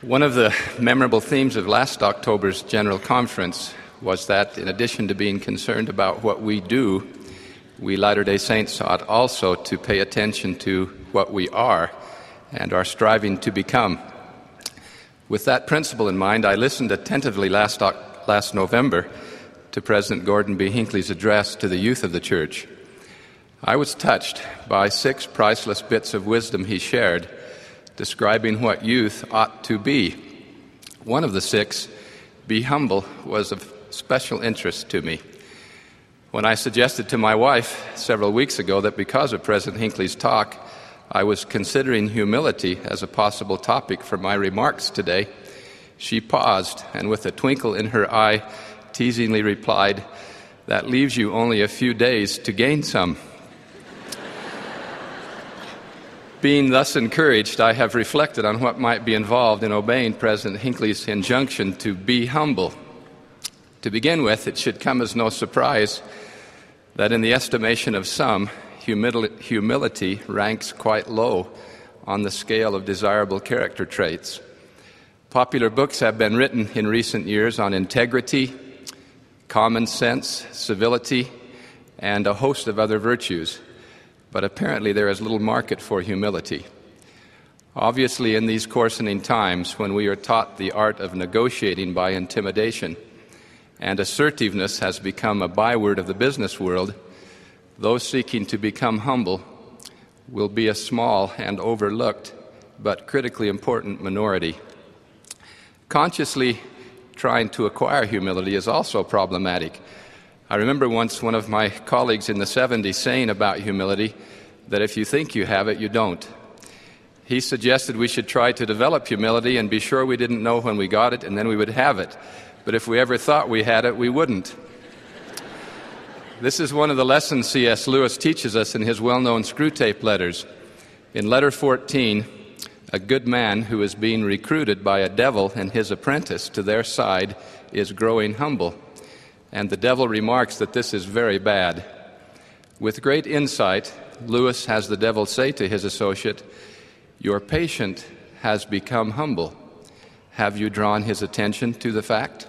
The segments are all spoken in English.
One of the memorable themes of last October's General Conference was that, in addition to being concerned about what we do, we Latter-day Saints ought also to pay attention to what we are and are striving to become. With that principle in mind, I listened attentively last November to President Gordon B. Hinckley's address to the youth of the church. I was touched by 6 priceless bits of wisdom he shared, describing what youth ought to be. One of the 6, be humble, was of special interest to me. When I suggested to my wife several weeks ago that because of President Hinckley's talk, I was considering humility as a possible topic for my remarks today, she paused and with a twinkle in her eye teasingly replied, "That leaves you only a few days to gain some." Being thus encouraged, I have reflected on what might be involved in obeying President Hinckley's injunction to be humble. To begin with, it should come as no surprise that in the estimation of some, humility ranks quite low on the scale of desirable character traits. Popular books have been written in recent years on integrity, common sense, civility, and a host of other virtues. But apparently there is little market for humility. Obviously, in these coarsening times, when we are taught the art of negotiating by intimidation, and assertiveness has become a byword of the business world, those seeking to become humble will be a small and overlooked, but critically important minority. Consciously trying to acquire humility is also problematic. I remember once one of my colleagues in the 70s saying about humility that if you think you have it, you don't. He suggested we should try to develop humility and be sure we didn't know when we got it, and then we would have it. But if we ever thought we had it, we wouldn't. This is one of the lessons C.S. Lewis teaches us in his well-known Screwtape letters. In letter 14, a good man who is being recruited by a devil and his apprentice to their side is growing humble. And the devil remarks that this is very bad. With great insight, Lewis has the devil say to his associate, "Your patient has become humble. Have you drawn his attention to the fact?"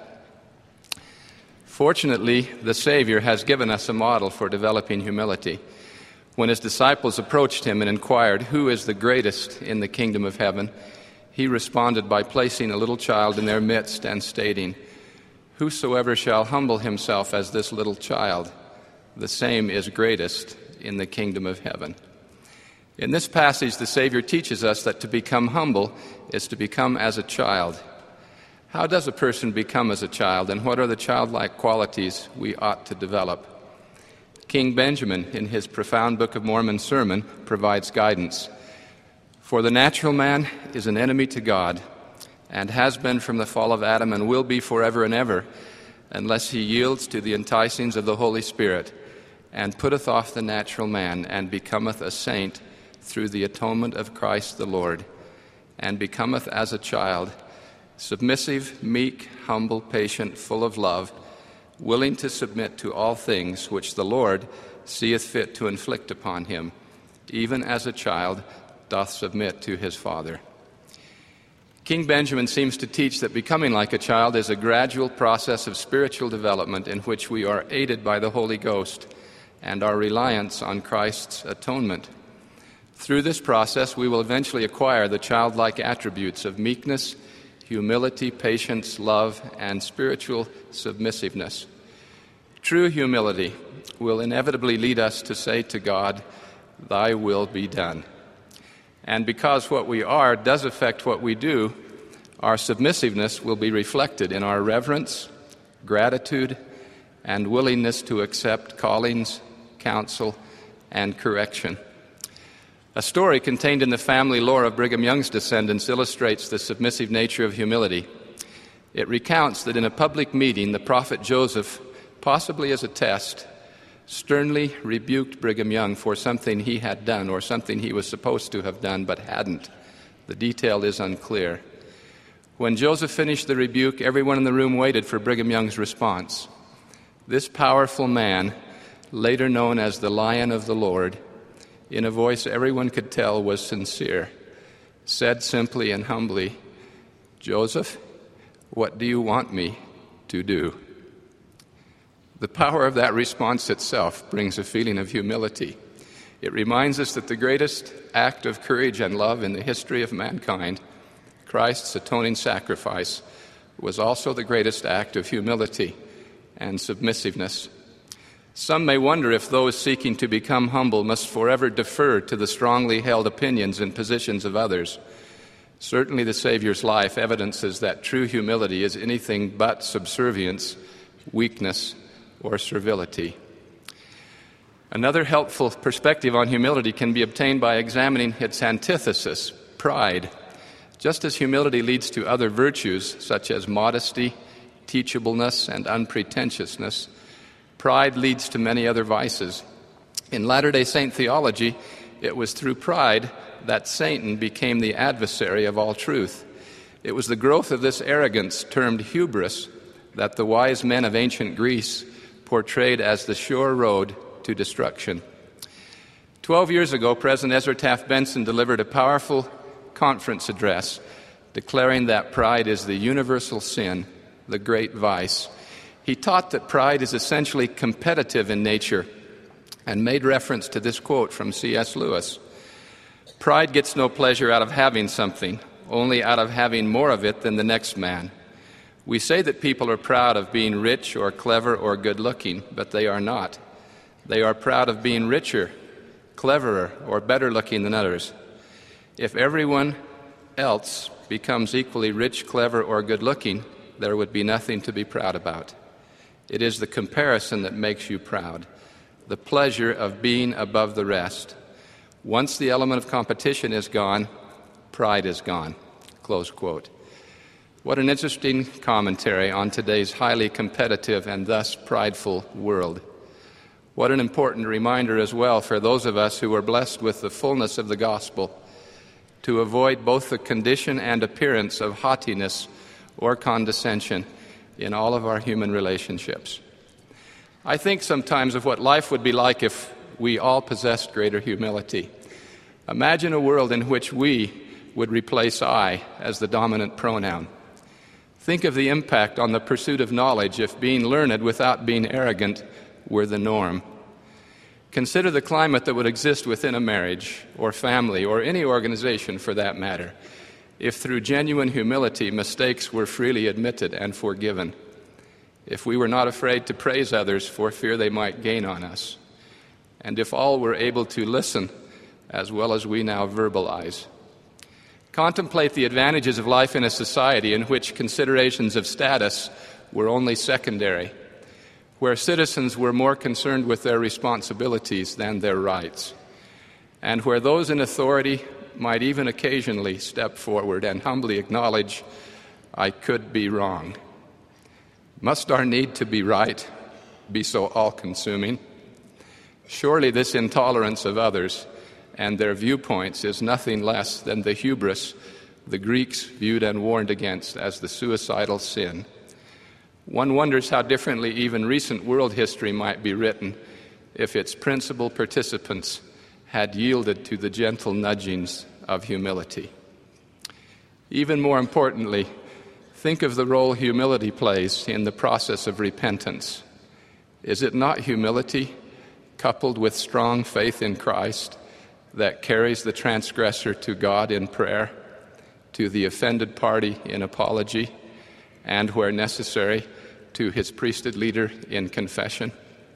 Fortunately, the Savior has given us a model for developing humility. When his disciples approached him and inquired, "Who is the greatest in the kingdom of heaven?" he responded by placing a little child in their midst and stating, "Whosoever shall humble himself as this little child, the same is greatest in the kingdom of heaven." In this passage, the Savior teaches us that to become humble is to become as a child. How does a person become as a child, and what are the childlike qualities we ought to develop? King Benjamin, in his profound Book of Mormon sermon, provides guidance. "For the natural man is an enemy to God, and has been from the fall of Adam and will be forever and ever, unless he yields to the enticings of the Holy Spirit, and putteth off the natural man, and becometh a saint through the atonement of Christ the Lord, and becometh as a child, submissive, meek, humble, patient, full of love, willing to submit to all things which the Lord seeth fit to inflict upon him, even as a child doth submit to his father." King Benjamin seems to teach that becoming like a child is a gradual process of spiritual development in which we are aided by the Holy Ghost and our reliance on Christ's atonement. Through this process, we will eventually acquire the childlike attributes of meekness, humility, patience, love, and spiritual submissiveness. True humility will inevitably lead us to say to God, "Thy will be done." And because what we are does affect what we do, our submissiveness will be reflected in our reverence, gratitude, and willingness to accept callings, counsel, and correction. A story contained in the family lore of Brigham Young's descendants illustrates the submissive nature of humility. It recounts that in a public meeting, the prophet Joseph, possibly as a test, sternly rebuked Brigham Young for something he had done or something he was supposed to have done but hadn't. The detail is unclear. When Joseph finished the rebuke, everyone in the room waited for Brigham Young's response. This powerful man, later known as the Lion of the Lord, in a voice everyone could tell was sincere, said simply and humbly, "Joseph, what do you want me to do?" The power of that response itself brings a feeling of humility. It reminds us that the greatest act of courage and love in the history of mankind, Christ's atoning sacrifice, was also the greatest act of humility and submissiveness. Some may wonder if those seeking to become humble must forever defer to the strongly held opinions and positions of others. Certainly the Savior's life evidences that true humility is anything but subservience, weakness, or servility. Another helpful perspective on humility can be obtained by examining its antithesis, pride. Just as humility leads to other virtues such as modesty, teachableness, and unpretentiousness, pride leads to many other vices. In Latter-day Saint theology, it was through pride that Satan became the adversary of all truth. It was the growth of this arrogance, termed hubris, that the wise men of ancient Greece portrayed as the sure road to destruction. 12 years ago, President Ezra Taft Benson delivered a powerful conference address declaring that pride is the universal sin, the great vice. He taught that pride is essentially competitive in nature and made reference to this quote from C.S. Lewis. "Pride gets no pleasure out of having something, only out of having more of it than the next man. We say that people are proud of being rich or clever or good-looking, but they are not. They are proud of being richer, cleverer, or better-looking than others. If everyone else becomes equally rich, clever, or good-looking, there would be nothing to be proud about. It is the comparison that makes you proud, the pleasure of being above the rest. Once the element of competition is gone, pride is gone." Close quote. What an interesting commentary on today's highly competitive and thus prideful world. What an important reminder as well for those of us who are blessed with the fullness of the gospel to avoid both the condition and appearance of haughtiness or condescension in all of our human relationships. I think sometimes of what life would be like if we all possessed greater humility. Imagine a world in which we would replace I as the dominant pronoun. Think of the impact on the pursuit of knowledge if being learned without being arrogant were the norm. Consider the climate that would exist within a marriage or family or any organization for that matter if through genuine humility mistakes were freely admitted and forgiven, if we were not afraid to praise others for fear they might gain on us, and if all were able to listen as well as we now verbalize. Contemplate the advantages of life in a society in which considerations of status were only secondary, where citizens were more concerned with their responsibilities than their rights, and where those in authority might even occasionally step forward and humbly acknowledge, "I could be wrong." Must our need to be right be so all-consuming? Surely this intolerance of others and their viewpoints is nothing less than the hubris the Greeks viewed and warned against as the suicidal sin. One wonders how differently even recent world history might be written if its principal participants had yielded to the gentle nudgings of humility. Even more importantly, think of the role humility plays in the process of repentance. Is it not humility, coupled with strong faith in Christ, that carries the transgressor to God in prayer, to the offended party in apology, and, where necessary, to his priesthood leader in confession?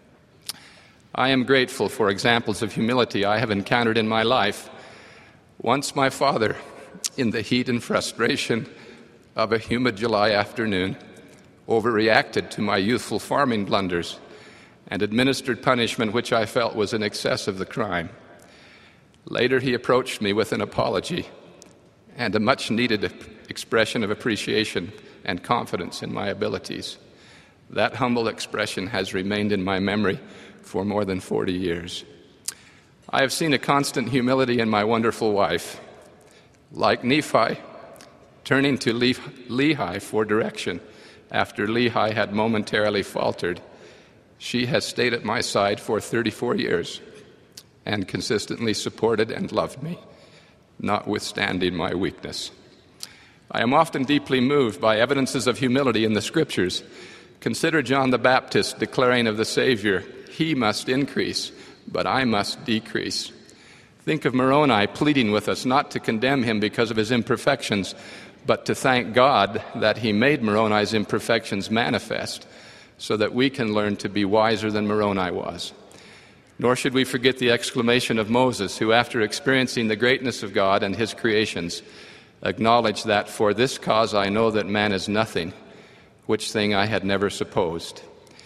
I am grateful for examples of humility I have encountered in my life. Once my father, in the heat and frustration of a humid July afternoon, overreacted to my youthful farming blunders and administered punishment which I felt was in excess of the crime. Later, he approached me with an apology and a much-needed expression of appreciation and confidence in my abilities. That humble expression has remained in my memory for more than 40 years. I have seen a constant humility in my wonderful wife. Like Nephi, turning to Lehi for direction after Lehi had momentarily faltered, she has stayed at my side for 34 years and consistently supported and loved me, notwithstanding my weakness. I am often deeply moved by evidences of humility in the Scriptures. Consider John the Baptist declaring of the Savior, "He must increase, but I must decrease." Think of Moroni pleading with us not to condemn him because of his imperfections, but to thank God that he made Moroni's imperfections manifest so that we can learn to be wiser than Moroni was. Nor should we forget the exclamation of Moses, who, after experiencing the greatness of God and his creations, acknowledged that, "For this cause I know that man is nothing, which thing I had never supposed."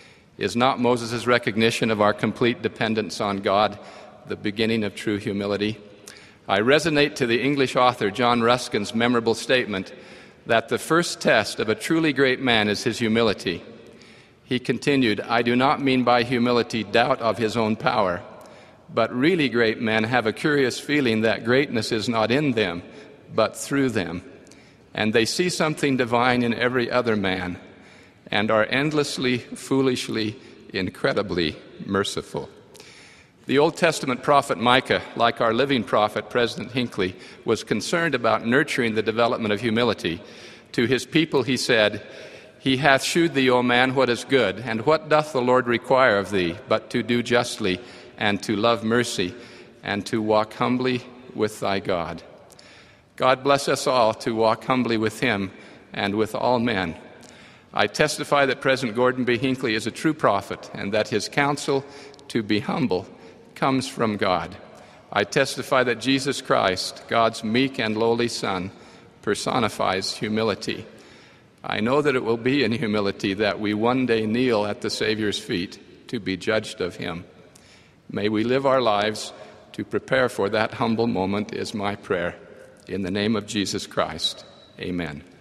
Is not Moses' recognition of our complete dependence on God the beginning of true humility? I resonate to the English author John Ruskin's memorable statement that the first test of a truly great man is his humility. He continued, "I do not mean by humility doubt of his own power, but really great men have a curious feeling that greatness is not in them, but through them. And they see something divine in every other man, and are endlessly, foolishly, incredibly merciful." The Old Testament prophet Micah, like our living prophet, President Hinckley, was concerned about nurturing the development of humility. To his people he said, "He hath shewed thee, O man, what is good, and what doth the Lord require of thee, but to do justly, and to love mercy, and to walk humbly with thy God." God bless us all to walk humbly with him and with all men. I testify that President Gordon B. Hinckley is a true prophet, and that his counsel to be humble comes from God. I testify that Jesus Christ, God's meek and lowly Son, personifies humility. I know that it will be in humility that we one day kneel at the Savior's feet to be judged of him. May we live our lives to prepare for that humble moment is my prayer. In the name of Jesus Christ, amen.